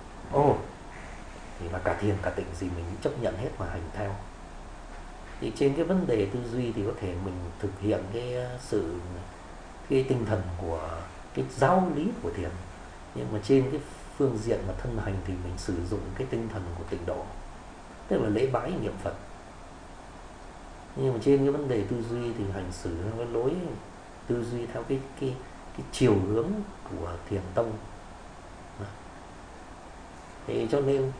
thì là cả thiền cả tịnh gì mình chấp nhận hết mà hành theo. Thì trên cái vấn đề tư duy thì có thể mình thực hiện cái tinh thần của cái giáo lý của thiền, nhưng mà trên cái phương diện mà thân hành thì mình sử dụng cái tinh thần của tịnh độ, tức là lễ bái niệm Phật. Nhưng mà trên cái vấn đề tư duy thì hành xử theo cái lối tư duy theo cái chiều hướng của thiền tông. Thì cho nên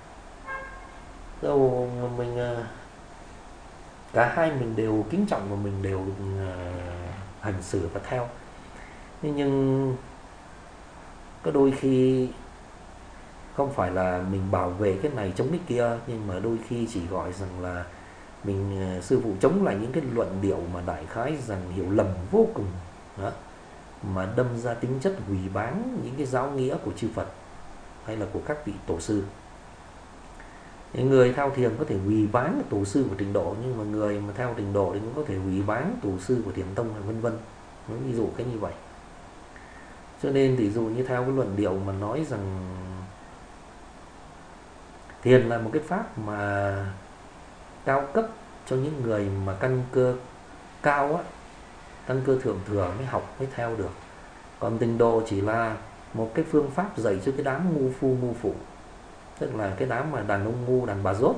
đâu mình cả hai mình đều kính trọng và mình đều hành xử và theo. Nhưng có đôi khi không phải là mình bảo vệ cái này chống cái kia, nhưng mà đôi khi chỉ gọi rằng là mình sư phụ chống lại những cái luận điệu mà đại khái rằng hiểu lầm vô cùng đó, mà đâm ra tính chất hủy báng những cái giáo nghĩa của chư Phật hay là của các vị tổ sư. Những người theo thiền có thể hủy báng tổ sư của Tịnh Độ, nhưng mà người mà theo Tịnh Độ thì cũng có thể hủy báng tổ sư của Thiền Tông, vân vân. Ví dụ cái như vậy. Cho nên ví dụ như theo cái luận điệu mà nói rằng thiền là một cái pháp mà cao cấp cho những người mà căn cơ cao á, căn cơ thượng thừa mới học mới theo được. Còn Tịnh Độ chỉ là một cái phương pháp dạy cho cái đám ngu phu ngu phụ, tức là cái đám mà đàn ông ngu, đàn bà dốt.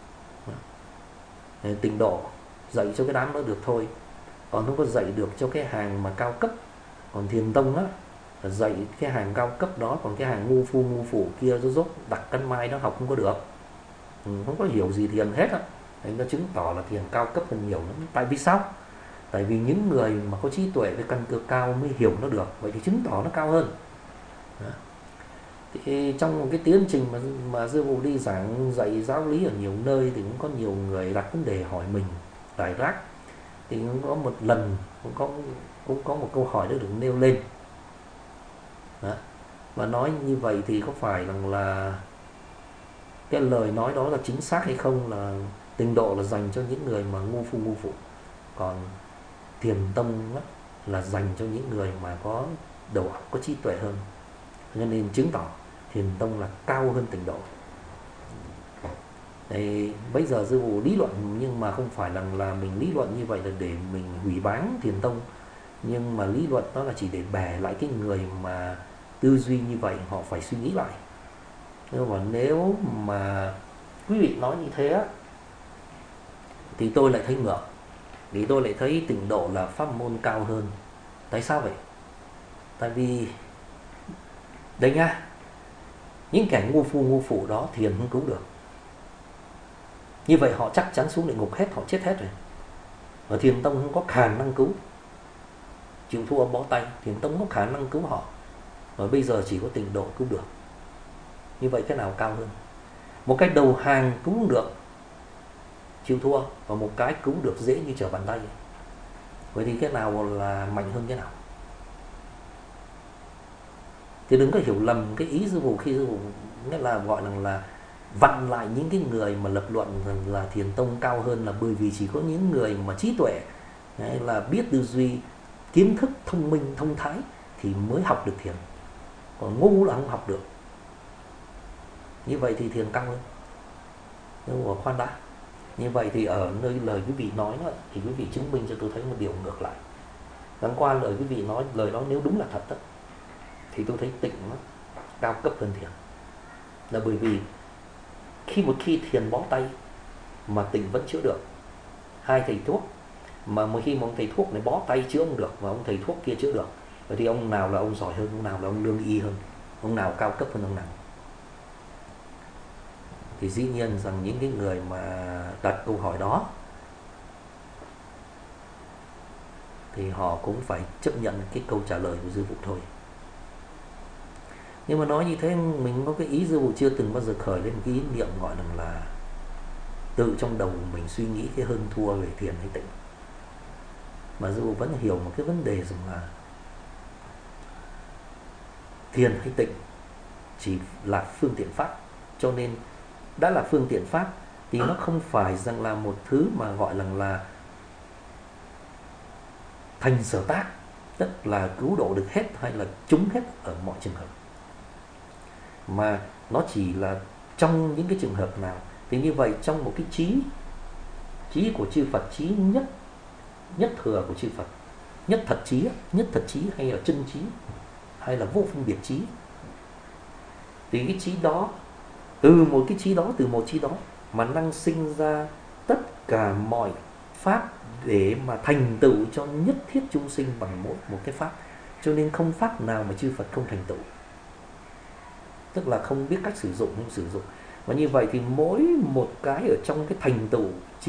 Tịnh Độ dạy cho cái đám đó được thôi, còn không có dạy được cho cái hàng mà cao cấp. Còn Thiền Tông á là dạy cái hàng cao cấp đó, còn cái hàng ngu phu ngu phụ kia dốt đặt căn mai đó học không có được, không có hiểu gì thiền hết á. Đấy, nó chứng tỏ là thiền cao cấp hơn nhiều lắm. Tại vì sao? Tại vì những người mà có trí tuệ với căn cơ cao mới hiểu nó được, vậy thì chứng tỏ nó cao hơn. Đó. Thì trong một cái tiến trình mà sư phụ đi giảng dạy giáo lý ở nhiều nơi thì cũng có nhiều người đặt vấn đề hỏi mình giải rác. Thì cũng có một lần cũng có một câu hỏi đã được nêu lên. Đó. Và nói như vậy thì có phải rằng là cái lời nói đó là chính xác hay không, là Tịnh Độ là dành cho những người mà ngu phu ngu phụ, còn Thiền Tông là dành cho những người mà có đầu óc, có trí tuệ hơn, cho nên chứng tỏ Thiền Tông là cao hơn Tịnh Độ. Đây, bây giờ sư phụ lý luận, nhưng mà không phải là mình lý luận như vậy là để mình hủy báng Thiền Tông, nhưng mà lý luận đó là chỉ để bẻ lại cái người mà tư duy như vậy, họ phải suy nghĩ lại. Nhưng mà nếu mà quý vị nói như thế á, thì tôi lại thấy ngược, vì tôi lại thấy Tịnh Độ là pháp môn cao hơn. Tại sao vậy? Tại vì đây nha, những kẻ ngu phu ngu phụ đó thiền không cứu được, như vậy họ chắc chắn xuống địa ngục hết, họ chết hết rồi. Và Thiền Tông không có khả năng cứu, chịu thua bó tay. Thiền Tông không có khả năng cứu họ, và bây giờ chỉ có Tịnh Độ cứu được. Như vậy cái nào cao hơn? Một cái đầu hàng cứu không được, chịu thua, và một cái cứu được dễ như trở bàn tay. Vậy thì cái nào là mạnh hơn cái nào? Thì đừng có hiểu lầm cái ý sư phụ khi sư phụ nghĩa là gọi là vặn lại những cái người mà lập luận rằng là Thiền Tông cao hơn, là bởi vì chỉ có những người mà trí tuệ, là biết tư duy, kiến thức, thông minh, thông thái thì mới học được thiền, còn ngu là không học được. Như vậy thì thiền cao hơn. Nhưng mà khoan đã, như vậy thì ở nơi lời quý vị nói đó, thì quý vị chứng minh cho tôi thấy một điều ngược lại. Chẳng qua lời quý vị nói, lời đó nếu đúng là thật đó, thì tôi thấy tịnh nó cao cấp hơn thiền. Là bởi vì một khi thiền bó tay mà tịnh vẫn chữa được. Hai thầy thuốc mà một khi một ông thầy thuốc này bó tay chữa không được, và ông thầy thuốc kia chữa được, vậy thì ông nào là ông giỏi hơn, ông nào là ông lương y hơn, ông nào cao cấp hơn ông nào? thì dĩ nhiên rằng những cái người mà đặt câu hỏi đó thì họ cũng phải chấp nhận cái câu trả lời của sư phụ thôi. Nhưng mà nói như thế mình có cái ý sư phụ chưa từng bao giờ khởi lên một cái ý niệm gọi là tự trong đầu mình suy nghĩ cái hơn thua về thiền hay tịnh, mà sư phụ vẫn hiểu một cái vấn đề rằng là thiền hay tịnh chỉ là phương tiện pháp. Cho nên đã là phương tiện pháp thì nó không phải rằng là một thứ mà gọi là thành sở tác, tức là cứu độ được hết hay là trúng hết ở mọi trường hợp, mà nó chỉ là trong những cái trường hợp nào. Thì như vậy trong một cái trí của chư Phật, trí nhất thừa của chư Phật, nhất thật trí hay là chân trí hay là vô phân biệt trí, thì cái trí đó, từ một trí đó mà năng sinh ra tất cả mọi pháp để mà thành tựu cho nhất thiết chúng sinh bằng một cái pháp. Cho nên không pháp nào mà chư Phật không thành tựu, tức là không biết cách sử dụng không sử dụng. Và như vậy thì mỗi một cái ở trong cái thành tựu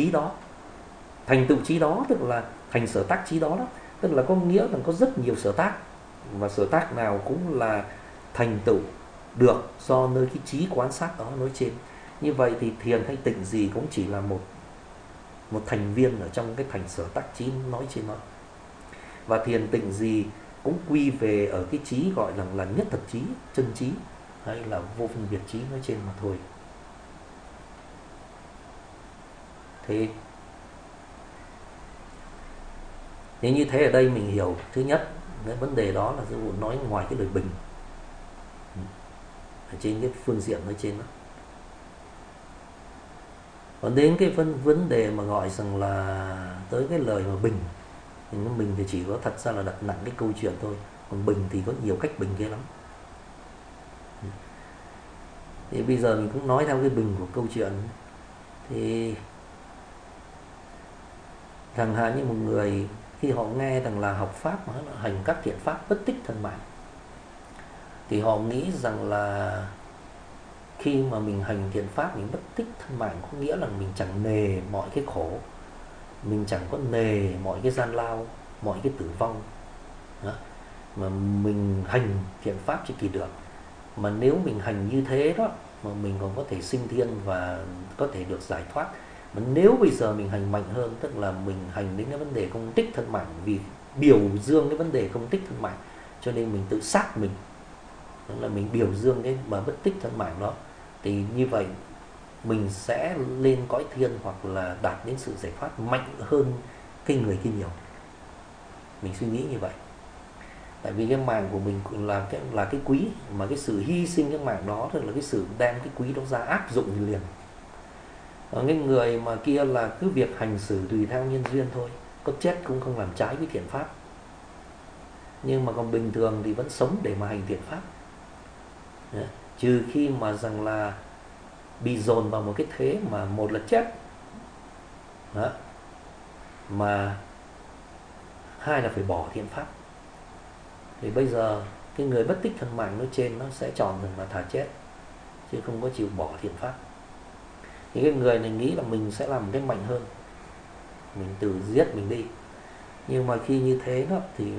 trí đó tức là thành sở tác trí đó, tức là có nghĩa là có rất nhiều sở tác, và sở tác nào cũng là thành tựu được do nơi cái trí quán sát đó nói trên. Như vậy thì thiền hay tịnh gì cũng chỉ là một thành viên ở trong cái thành sở tác trí nói trên đó. Và thiền tịnh gì cũng quy về ở cái trí gọi là nhất thật trí, chân trí hay là vô phân biệt trí nói trên mà thôi. Thế như thế ở đây mình hiểu thứ nhất cái vấn đề đó là sư phụ nói ngoài cái lời bình ở trên cái phương diện nói trên đó. Còn đến cái vấn đề mà gọi rằng là tới cái lời mà bình, thì mình thì chỉ có thật ra là đặt nặng cái câu chuyện thôi, còn bình thì có nhiều cách bình ghê lắm. Thì bây giờ mình cũng nói theo cái bình của câu chuyện. Thì chẳng hạn như một người khi họ nghe rằng là học pháp mà hành các thiện pháp bất tích thân mạng, thì họ nghĩ rằng là khi mà mình hành thiện pháp mình bất tích thân mạng có nghĩa là mình chẳng nề mọi cái khổ, mình chẳng có nề mọi cái gian lao, mọi cái tử vong đó, mà mình hành thiện pháp chỉ kỳ được. Mà nếu mình hành như thế đó mà mình còn có thể sinh thiên và có thể được giải thoát. Mà nếu bây giờ mình hành mạnh hơn, tức là mình hành đến cái vấn đề không tích thân mạng, vì biểu dương cái vấn đề không tích thân mạng cho nên mình tự sát mình, tức là mình biểu dương cái mà bất tích thân mạng đó, thì như vậy mình sẽ lên cõi thiên hoặc là đạt đến sự giải thoát mạnh hơn cái người kia nhiều. Mình suy nghĩ như vậy. Tại vì cái mạng của mình là cái quý, mà cái sự hy sinh cái mạng đó tức là cái sự đem cái quý đó ra áp dụng liền. Còn cái người mà kia là cứ việc hành xử tùy theo nhân duyên thôi, có chết cũng không làm trái với thiện pháp. Nhưng mà còn bình thường thì vẫn sống để mà hành thiện pháp. Đấy. Trừ khi mà rằng là bị dồn vào một cái thế mà một là chết đó, mà hai là phải bỏ thiện pháp. Thì bây giờ cái người bất tích thân mạng nói trên nó sẽ chọn rằng là thà chết chứ không có chịu bỏ thiện pháp. Thì cái người này nghĩ là mình sẽ làm cái mạnh hơn, mình tự giết mình đi. Nhưng mà khi như thế đó thì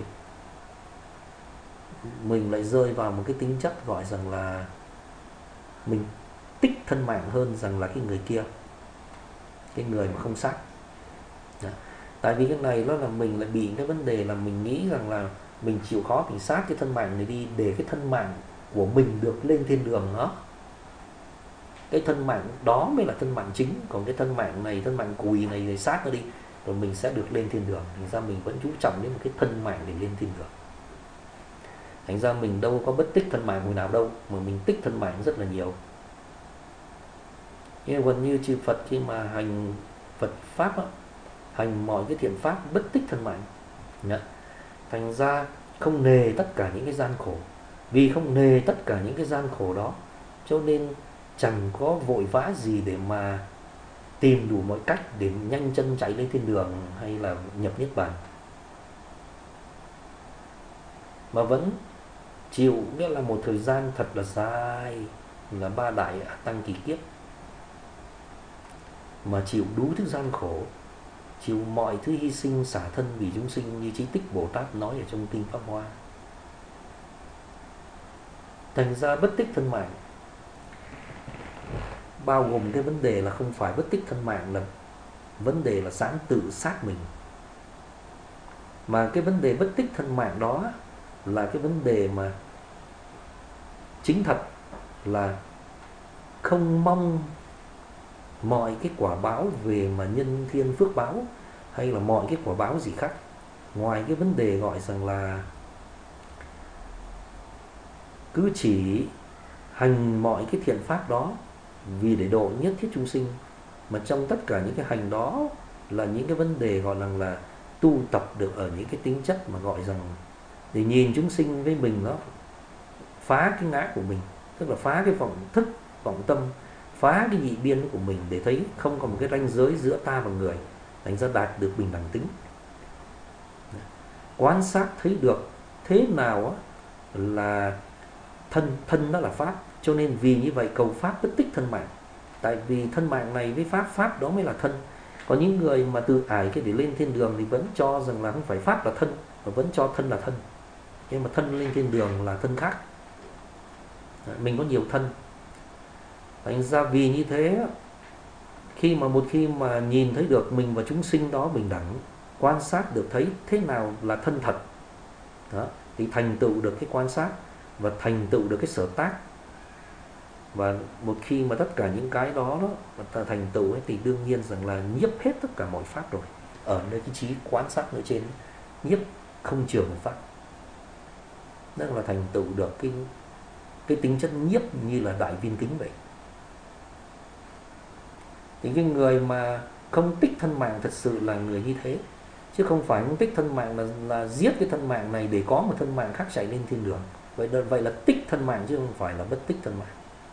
mình lại rơi vào một cái tính chất gọi rằng là mình tích thân mạng hơn rằng là cái người kia, cái người mà không sát. Đó. Tại vì cái này đó là mình lại bị cái vấn đề là mình nghĩ rằng là mình chịu khó mình sát cái thân mạng này đi để cái thân mạng của mình được lên thiên đường đó. Cái thân mạng đó mới là thân mạng chính, còn cái thân mạng này, thân mạng cùi này thì sát nó đi rồi mình sẽ được lên thiên đường. Thành ra mình vẫn chú trọng đến một cái thân mạng để lên thiên đường. Thành ra mình đâu có bất tích thân mạng người nào đâu, mà mình tích thân mạng rất là nhiều. Nhưng gần như chư Phật khi mà hành Phật pháp đó, hành mọi cái thiện pháp bất tích thân mạng. Thành ra không nề tất cả những cái gian khổ. Vì không nề tất cả những cái gian khổ đó cho nên chẳng có vội vã gì để mà tìm đủ mọi cách để nhanh chân chạy lên thiên đường hay là nhập niết bàn, mà vẫn chịu nghĩa là một thời gian thật là dài, là 3 đại tăng kỳ kiếp, mà chịu đủ thứ gian khổ, chịu mọi thứ hy sinh xả thân vì chúng sinh, như Chí Tích Bồ Tát nói ở trong kinh Pháp Hoa. Thành ra bất tích thân mạng bao gồm cái vấn đề là không phải bất tích thân mạng là vấn đề là dám tự sát mình, mà cái vấn đề bất tích thân mạng đó là cái vấn đề mà chính thật là không mong mọi cái quả báo về mà nhân thiên phước báo hay là mọi cái quả báo gì khác, ngoài cái vấn đề gọi rằng là cứ chỉ hành mọi cái thiện pháp đó vì để độ nhất thiết chúng sinh. Mà trong tất cả những cái hành đó là những cái vấn đề gọi là tu tập được ở những cái tính chất mà gọi rằng để nhìn chúng sinh với mình, nó phá cái ngã của mình, tức là phá cái vọng thức, vọng tâm, phá cái nhị biên của mình, để thấy không còn một cái ranh giới giữa ta và người, thành ra đạt được bình đẳng tính. Quan sát thấy được thế nào là thân đó là pháp, cho nên vì như vậy cầu pháp bất tích thân mạng. Tại vì thân mạng này với pháp đó mới là thân. Có những người mà tự ải cái để lên thiên đường thì vẫn cho rằng là không phải pháp là thân, và vẫn cho thân là thân. Nhưng mà thân lên thiên đường là thân khác. Mình có nhiều thân. Thành ra vì như thế, một khi mà nhìn thấy được mình và chúng sinh đó bình đẳng, quan sát được thấy thế nào là thân thật đó, thì thành tựu được cái quan sát và thành tựu được cái sở tác. Và một khi mà tất cả những cái đó ta thành tựu ấy, thì đương nhiên rằng là nhiếp hết tất cả mọi pháp rồi. Ở nơi cái trí quan sát ở trên, nhiếp không chừa một pháp, đó là thành tựu được cái tính chất nhiếp như là đại viên kính vậy. Thì cái người mà không tích thân mạng thật sự là người như thế, chứ không phải không tích thân mạng là giết cái thân mạng này để có một thân mạng khác chạy lên thiên đường. Vậy là tích thân mạng chứ không phải là bất tích thân mạng.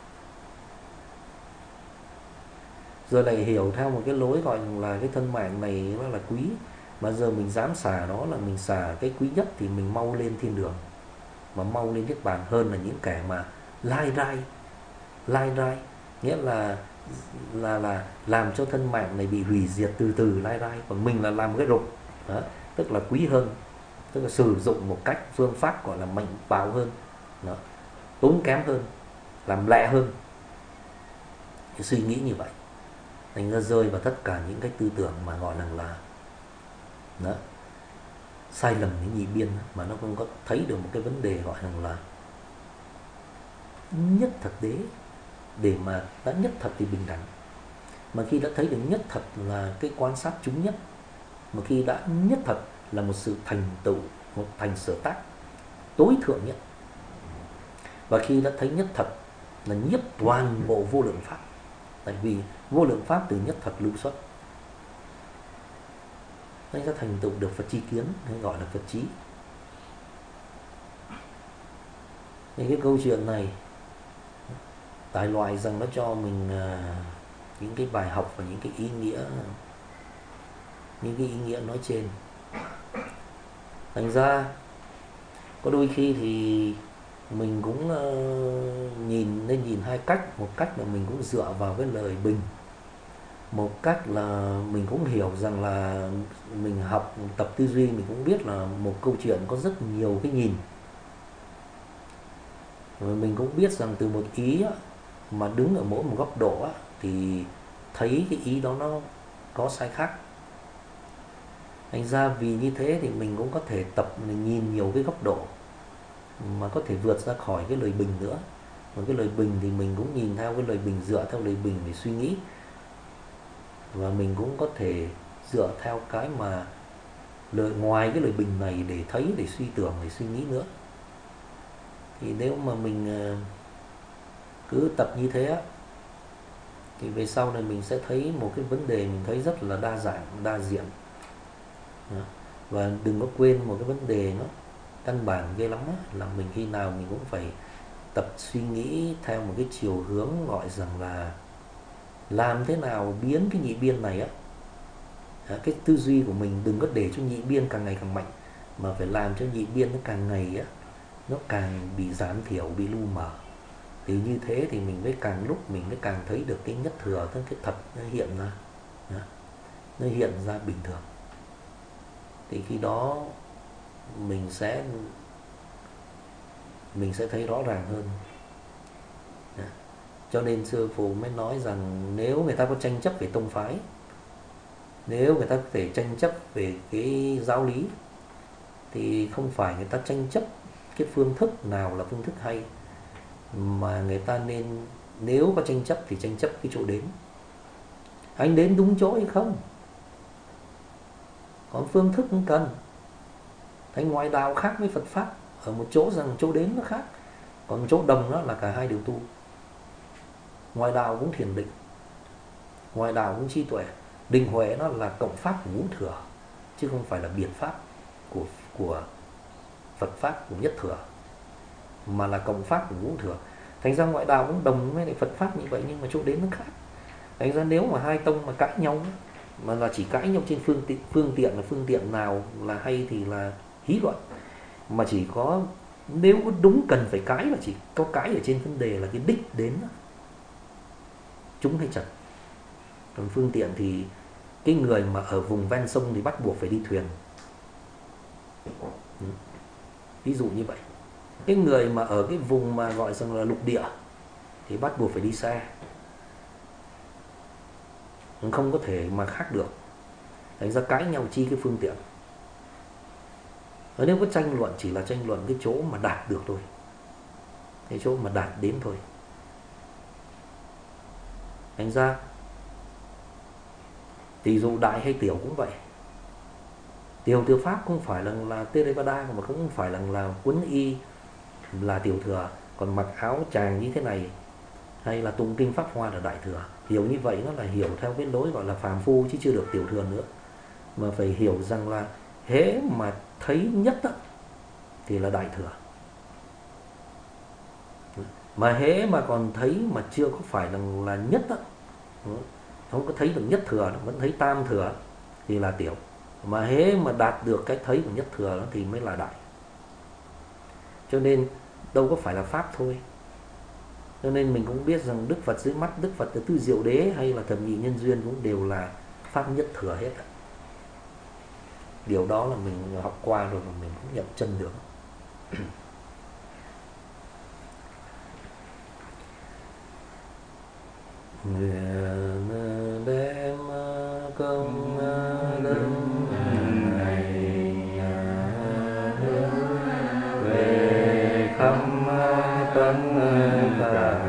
Rồi lại hiểu theo một cái lối gọi là cái thân mạng này nó là quý, mà giờ mình dám xả nó là mình xả cái quý nhất, thì mình mau lên thiên đường, mà mau lên niết bàn hơn là những kẻ mà lai rai, nghĩa là làm cho thân mạng này bị hủy diệt từ từ lai rai. Còn mình là làm cái rục đó, tức là quý hơn, tức là sử dụng một cách phương pháp gọi là mạnh bạo hơn đó, tốn kém hơn, làm lẹ hơn. Cái suy nghĩ như vậy thành ra rơi vào tất cả những cái tư tưởng mà gọi là đó, sai lầm những nhị biên, mà nó không có thấy được một cái vấn đề gọi là nhất thật đế, để mà đã nhất thật thì bình đẳng. Mà khi đã thấy được nhất thật là cái quan sát chúng nhất, mà khi đã nhất thật là một sự thành tựu, một thành sở tác tối thượng nhất, và khi đã thấy nhất thật là nhiếp toàn bộ vô lượng pháp. Tại vì vô lượng pháp từ nhất thật lưu xuất, nên sẽ thành tựu được Phật chi kiến, hay gọi là Phật trí. Thì cái câu chuyện này đại loại rằng nó cho mình những cái bài học và những cái ý nghĩa nói trên. Thành ra có đôi khi thì mình cũng nên nhìn hai cách. Một cách là mình cũng dựa vào cái lời bình, một cách là mình cũng hiểu rằng là mình học tập tư duy, mình cũng biết là một câu chuyện có rất nhiều cái nhìn. Rồi mình cũng biết rằng từ một ý mà đứng ở mỗi một góc độ thì thấy cái ý đó nó có sai khác. Thành ra vì như thế thì mình cũng có thể tập mình nhìn nhiều cái góc độ mà có thể vượt ra khỏi cái lời bình nữa. Mà cái lời bình thì mình cũng nhìn theo cái lời bình, dựa theo lời bình để suy nghĩ. Và mình cũng có thể dựa theo cái mà ngoài cái lời bình này để thấy, để suy tưởng, để suy nghĩ nữa. Thì nếu mà mình cứ tập như thế thì về sau này mình sẽ thấy một cái vấn đề mình thấy rất là đa dạng, đa diện. Và đừng có quên một cái vấn đề nó căn bản ghê lắm là mình khi nào mình cũng phải tập suy nghĩ theo một cái chiều hướng gọi rằng là làm thế nào biến cái nhị biên này cái tư duy của mình đừng có để cho nhị biên càng ngày càng mạnh, mà phải làm cho nhị biên nó càng ngày nó càng bị giảm thiểu, bị lu mờ. Thì như thế thì mình mới càng lúc mình mới càng thấy được cái nhất thừa, cái thật nó hiện ra. nó hiện ra bình thường, thì khi đó mình sẽ thấy rõ ràng hơn. Cho nên sư phụ mới nói rằng nếu người ta có tranh chấp về tông phái, nếu người ta có thể tranh chấp về cái giáo lý, thì không phải người ta tranh chấp cái phương thức nào là phương thức hay, mà người ta nên, nếu có tranh chấp thì tranh chấp cái chỗ đến. Anh đến đúng chỗ hay không? Còn phương thức không cần. Thành ngoại đạo khác với Phật Pháp ở một chỗ rằng chỗ đến nó khác, còn chỗ đồng đó là cả hai đều tu. Ngoại đạo cũng thiền định, ngoại đạo cũng trí tuệ. Định huệ nó là cộng pháp của ngũ thừa, chứ không phải là biệt pháp của Phật Pháp, của nhất thừa, mà là cộng pháp của ngũ thừa. Thành ra ngoại đạo cũng đồng với lại Phật Pháp như vậy, nhưng mà chỗ đến nó khác. Thành ra nếu mà hai tông mà cãi nhau, mà là chỉ cãi nhau trên phương tiện nào là hay thì là hí luận, mà chỉ có, nếu có đúng cần phải cãi là chỉ có cãi ở trên vấn đề là cái đích đến trúng hay chật. Còn phương tiện thì cái người mà ở vùng ven sông thì bắt buộc phải đi thuyền, ví dụ như vậy. Cái người mà ở cái vùng mà gọi rằng là lục địa thì bắt buộc phải đi xe, không có thể mà khác được. Thành ra cãi nhau chi cái phương tiện. Nếu có tranh luận chỉ là tranh luận cái chỗ mà đạt được thôi, cái chỗ mà đạt đến thôi. Thành ra thì dù đại hay tiểu cũng vậy. Tiểu thừa pháp không phải là Theravada, mà cũng không phải là quấn y là tiểu thừa, còn mặc áo tràng như thế này hay là tụng kinh pháp hoa là đại thừa. Hiểu như vậy nó là hiểu theo cái lối gọi là phàm phu, chứ chưa được tiểu thừa nữa. Mà phải hiểu rằng là hễ mà thấy nhất đó, thì là đại thừa. Mà hễ mà còn thấy mà chưa có phải là nhất đó, không có thấy được nhất thừa, vẫn thấy tam thừa thì là tiểu. Mà hễ mà đạt được cái thấy của nhất thừa đó thì mới là đại. Cho nên đâu có phải là pháp thôi. Cho nên mình cũng biết rằng Đức Phật dưới mắt Đức Phật Tứ Diệu Đế hay là Thập Nhị Nhân Duyên cũng đều là pháp nhất thừa hết. Điều đó là mình học qua rồi mà mình cũng nhận chân được. Nguyện đem công đức này về khắp tất cả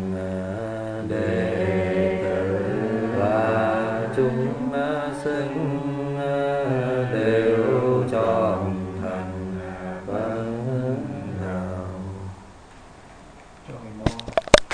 đệ tử và chúng sinh đều trọn thành Phật đạo.